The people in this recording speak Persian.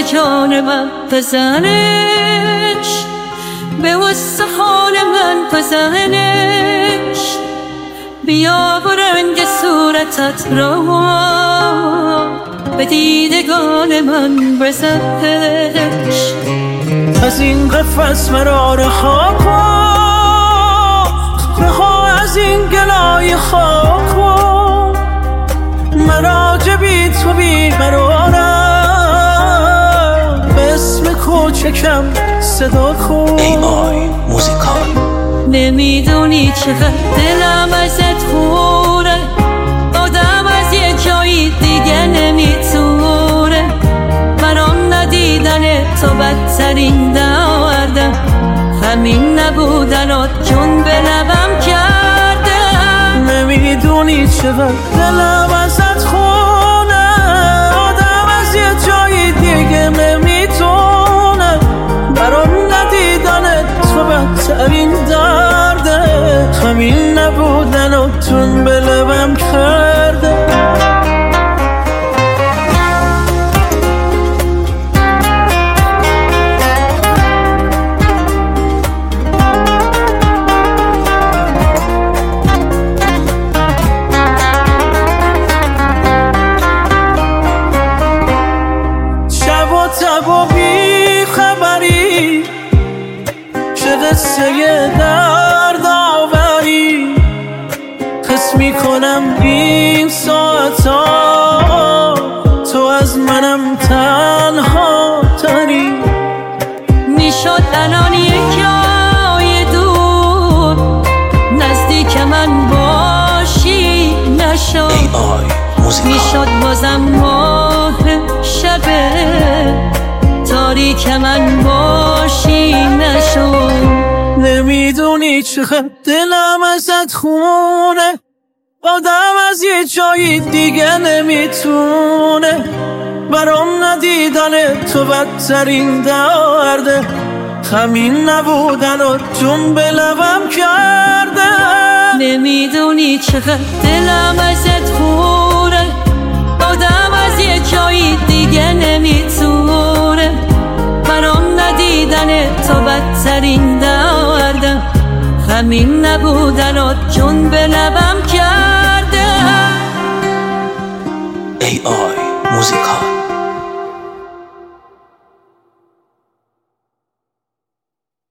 به جان من بزنش، به استخوان من بزنش، بیا و رنگ صورتت را به دیدگان من بزنش. از این قفس مرا رها کن، رها از این گلای خاک کن، مرا جبی تو بی قرارم، به اسم کوچکم صدا کن. AI موزیکال. نمیدونی چقدر دلم ازت خوره، آدم از یه جایی دیگه نمیتونه، برام ندیدن تو بدترین درده، همین نبودنات جون به لبم کرده. نمیدونی چقدر دلم ازت خونه، آدم از یه جایی دیگه نمیتونه، برام ندیدن تو بدترین درده، همین نبودنات جون به لبم کرده. شب و بی خبری، چه قصه درد آوری، حس میکنم این ساعتا تو از منم تنها تری. میشد الان یک جای دور، نزدیک من باشی نشد، AI موزیکال. میشد بازم ماه شبه تاریک من باشی نشد. نمیدونی چقدر دلم ازت خونه، آدم از یه جایی دیگه نمیتونه، برام ندیدن تو بدترین درده، همین نبودن و جون به لبم کرده. نمیدونی چقدر دلم ازت خوره، آدم از یه جایی دیگه نمیتونه، برام ندیدن تو بدترین درده، همین نبودنات جون به لبم کرده. AI موزیکال.